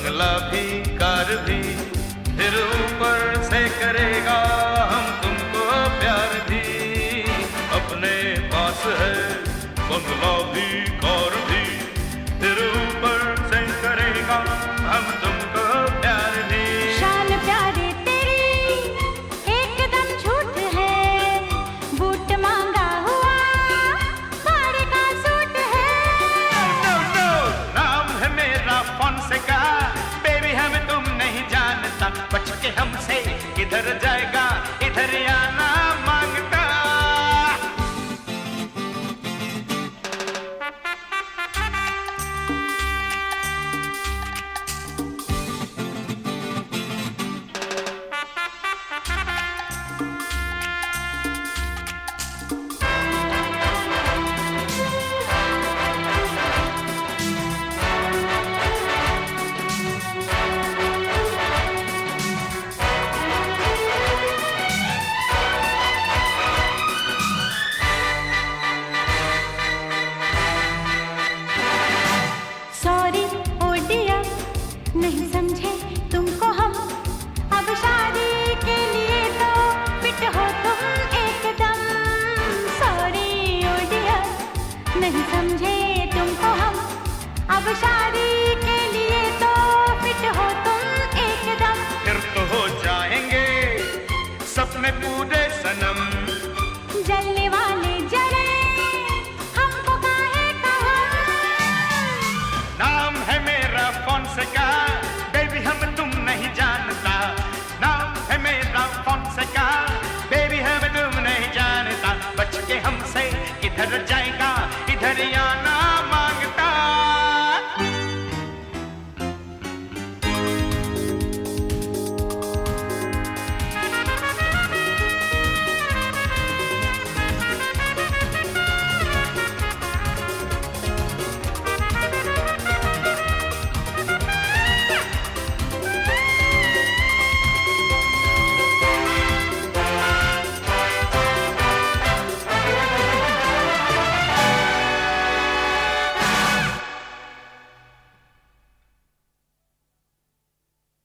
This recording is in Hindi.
बंगला भी कार भी, फिर ऊपर से करेगा हम तुमको प्यार भी। अपने पास है बंगला भी कार भी, फिर ऊपर से करेगा हम तुमको प्यार भी। शान प्यारे तेरी एकदम झूठ है, बूट मांगा हुआ साड़ी का सूट है। नो नो, नाम है मेरा फोनसेका, बेबी हमें तुम नहीं जानता, बच के हमसे किधर जाएगा, इधर आना मांगता। सॉरी ओ डियर, नहीं समझे तुमको हम, अब शादी के लिए तो फिट हो तुम एकदम। सॉरी ओ डियर, नहीं समझे तुमको हम, अब शादी के लिए तो फिट हो तुम एकदम। फिर तो हो जाएंगे सपने पूरे सनम, जलने वाले जले हमको काहे कहा। नाम है मेरा फोनसेका, बेबी हम तुम नहीं जानता, नाम है मेरा फोनसेका, बेबी हम तुम नहीं जानता, बच के हमसे किधर जाएगा, इधर आना।